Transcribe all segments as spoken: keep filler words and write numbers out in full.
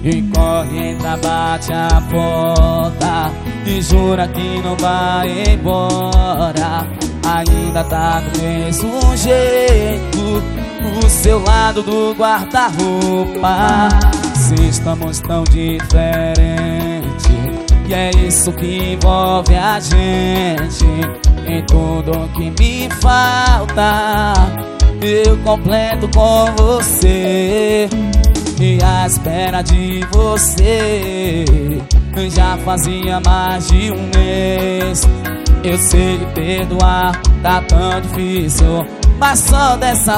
E corre, entra, bate a porta e jura que não vai embora. Ainda tá do mesmo jeito, do seu lado do guarda-roupa. Se estamos tão diferentes, e é isso que envolve a gente. Em tudo que me falta, eu completo com você. E à espera de você já fazia mais de um mês. Eu sei que perdoar tá tão difícil, mas só dessa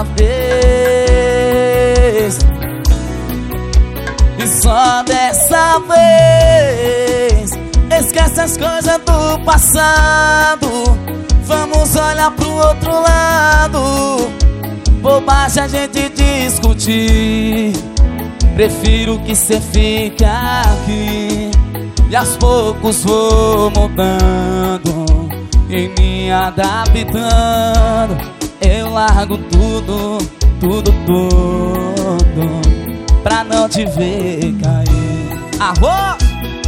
vez. E só dessa vez. Esquece as coisas do passado, vamos olhar pro outro lado. Bobagem a gente discutir, prefiro que cê fique aqui. E aos poucos vou mudando e me adaptando. Eu largo tudo, tudo, tudo pra não te ver cair. Arroz!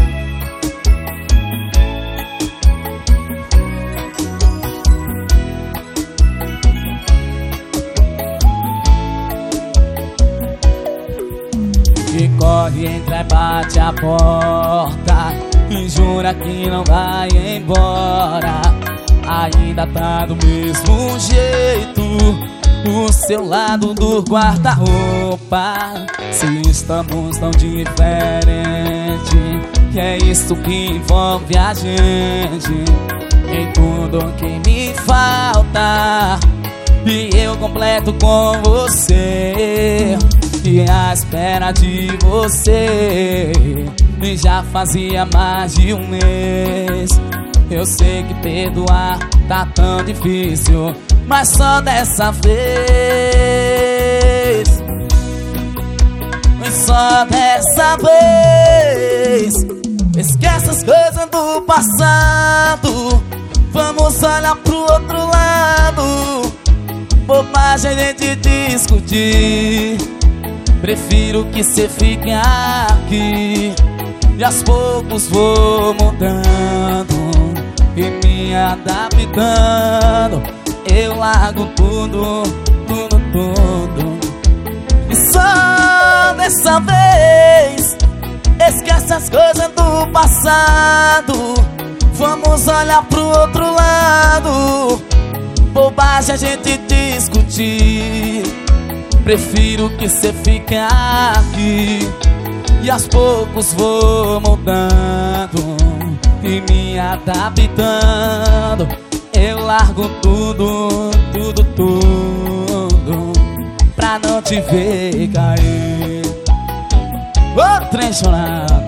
E corre, entra e bate a porta e jura que não vai embora. Ainda tá do mesmo jeito, do seu lado do guarda-roupa. Se estamos tão diferentes, que é isso que envolve a gente. Em tudo que me falta, e eu completo com você. E à espera de você já fazia mais de um mês. Eu sei que perdoar tá tão difícil, mas só dessa vez. E só dessa vez. Esquece as coisas do passado, vamos olhar pro outro lado. Bobagem a gente discutir, prefiro que cê fique aqui. E aos poucos vou mudando e me adaptando. Eu largo tudo, tudo, tudo. E só dessa vez. Esquece as coisas do passado, vamos olhar pro outro lado. Bobagem a gente discutir, prefiro que cê fique aqui. E aos poucos vou mudando e me adaptando. Eu largo tudo, tudo, tudo pra não te ver cair. Ô, trem chorado.